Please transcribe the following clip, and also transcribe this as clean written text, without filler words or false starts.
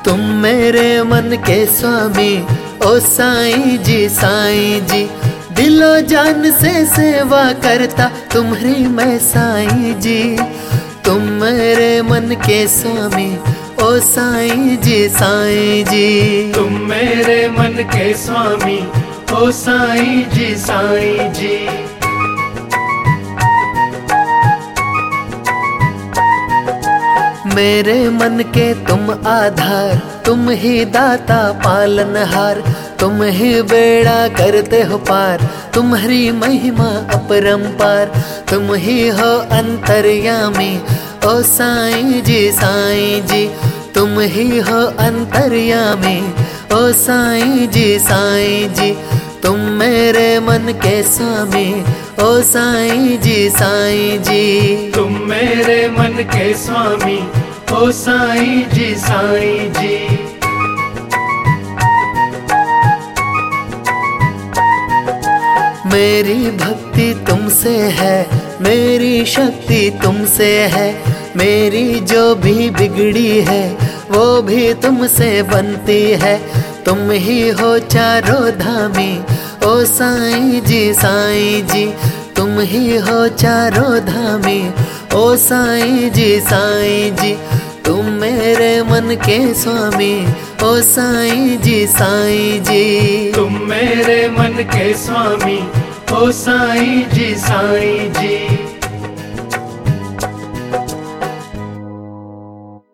तुम मेरे मन के स्वामी ओ साईं जी, दिलो जान से सेवा करता तुम्हारी मैं साईं जी। तुम मेरे मन के स्वामी ओ साईं जी, तुम मेरे मन के स्वामी ओ साईं जी। मेरे मन के तुम आधार, तुम ही दाता पालनहार, तुम ही बेड़ा करते हो पार, तुम्हारी महिमा अपरंपार। तुम ही हो अंतर्यामी ओ साईं जी, तुम ही हो अंतर्यामी ओ साईं जी। तुम मेरे मन के स्वामी ओ साईं जी, तुम मेरे मन के स्वामी ओ साईं जी। मेरी भक्ति तुमसे है, मेरी शक्ति तुमसे है, मेरी जो भी बिगड़ी है वो भी तुमसे बनती है। तुम ही हो चारों धामी ओ साईं जी, तुम ही हो चारों धामी ओ साईं जी। तुम मेरे मन के स्वामी ओ साईं जी, तुम मेरे मन के स्वामी ओ साईं जी।